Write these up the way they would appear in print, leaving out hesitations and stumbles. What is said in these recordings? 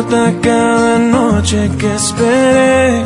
importa cada noche que esperé,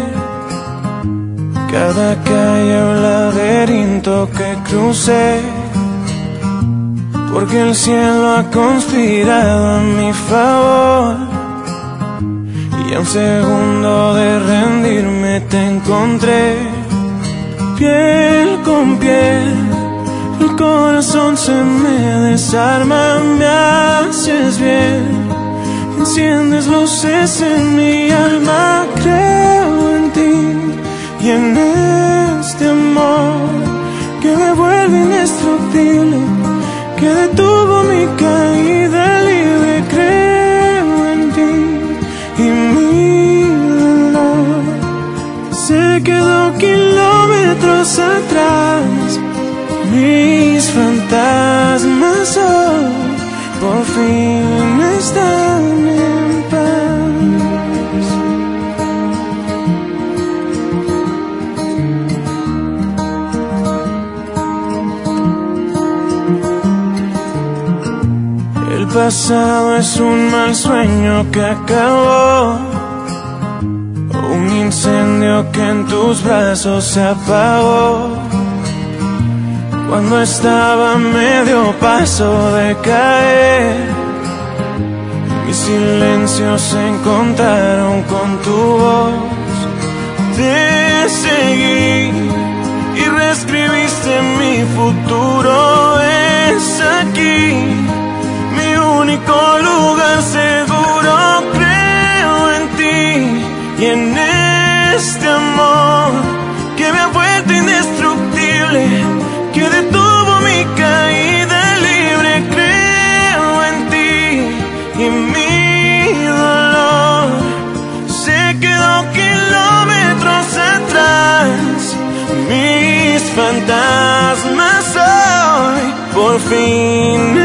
cada calle o laberinto que crucé, porque el cielo ha conspirado a mi favor. Y a un segundo de rendirme te encontré, piel con piel. El corazón se me desarma, me haces bien, enciendes luces en mi alma. Creo en ti y en este amor que me vuelve indestructible, que detuvo mi caída libre. Creo en ti y mi dolor se quedó kilómetros atrás. Mis fantasmas hoy por fin están en paz. El pasado es un mal sueño que acabó, un incendio que en tus brazos se apagó. Cuando estaba a medio paso de caer, mis silencios se encontraron con tu voz. Te seguí y reescribiste mi futuro. Es aquí mi único lugar seguro. Creo en ti y en este amor que me ha vuelto indestructible, que detuvo mi caída libre. Creo en ti y mi dolor se quedó kilómetros atrás. Mis fantasmas hoy por fin